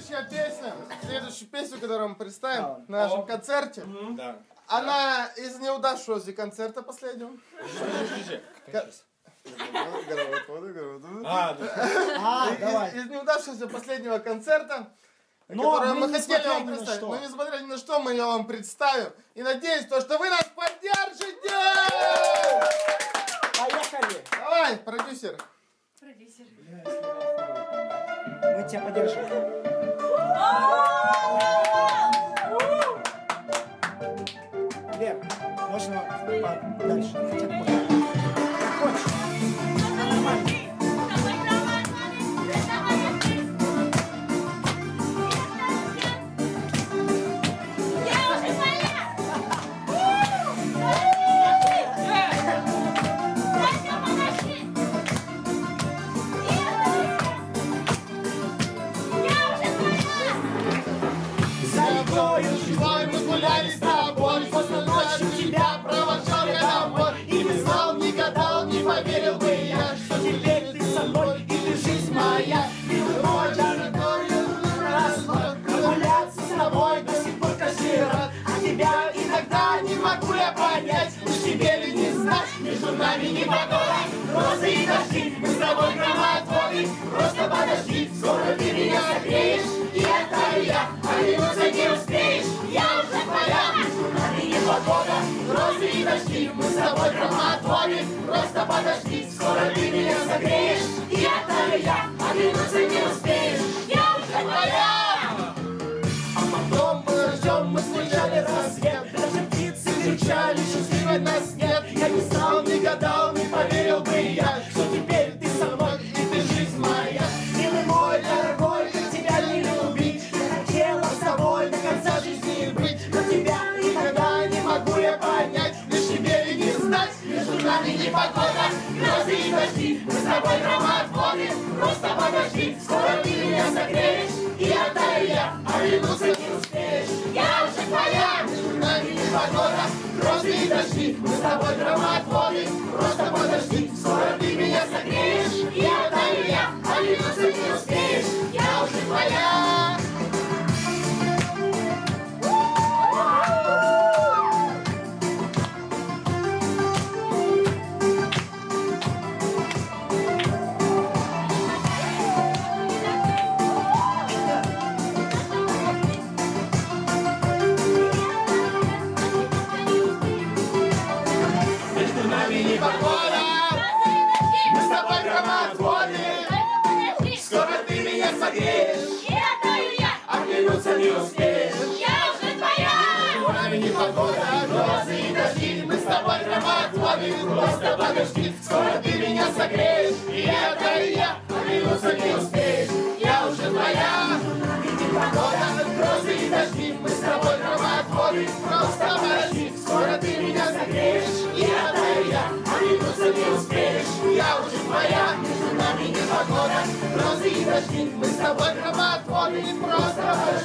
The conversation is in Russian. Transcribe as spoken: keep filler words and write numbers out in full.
Следующая песня, следующую песню, которую мы представим а, на нашем о. концерте, mm-hmm. да. она да. из неудавшегося концерта последнего. А, из неудавшегося последнего концерта, который мы хотели вам представить. Но несмотря ни на что, мы ее вам представим. И надеюсь, то, что вы нас поддержите! Поехали! Давай, продюсер. Продюсер. Мы тебя поддержим. Лер, можно дальше? Хотя бы. Как хочешь. Нормально. Поверил бы я, что теперь ты со мной, и ты жизнь моя. Милый мой, дорогой, прогуляться с тобой до сих пор каждый раз. А тебя иногда не могу я понять, уж тебе ли не знать, между нами непогода, розы и дожди, мы с тобой громоотводы. Просто подожди, скоро ты меня согреешь, и это я, а вернуться не успеешь, я уже твоя. Между нами непогода, розы и дожди, мы с тобой громоотводы. Просто подожди, скоро ты меня согреешь, и это я, а вернуться не успеешь, я уже твоя. А потом мы ждем, мы встречали рассвет, даже птицы кричали, счастливой нас нет. Я не знал, не гадал, не поверил бы я, что теперь ты со мной, и ты жизнь моя. Милый мой, дорогой, как тебя не любить, я хотела с тобой до конца жизни быть, но тебя иногда не могу я понять, лишь тебе ли не знать, между нами непогода, грозы и дожди, мы с тобой громоотводы. Просто подожди, скоро ты меня согреешь, и это я, а вернуться не успеешь, я уже твоя. Между нами непогода, грозы и дожди, мы с тобой громоотводы. Просто подожди, скоро ты меня согреешь, и это я, а вернуться не успеешь, я уже твоя. Непогода, мы с тобой громоотводы. Скоро ты меня согреешь, а вернуться не успеешь, я уже твоя. Между нами непогода, грозы и дожди, мы с тобой громоотводы. Просто подожди, скоро ты меня согреешь, и это я, а вернуться не успеешь, я уже твоя. Между нами непогода, грозы и дожди, мы с тобой громоотводы. Просто подожди, скоро ты меня согреешь, и это я, а вернуться не успеешь, я уже твоя. Между нами непогода, грозы и дожди, мы с тобой громоотводы. Просто подожди.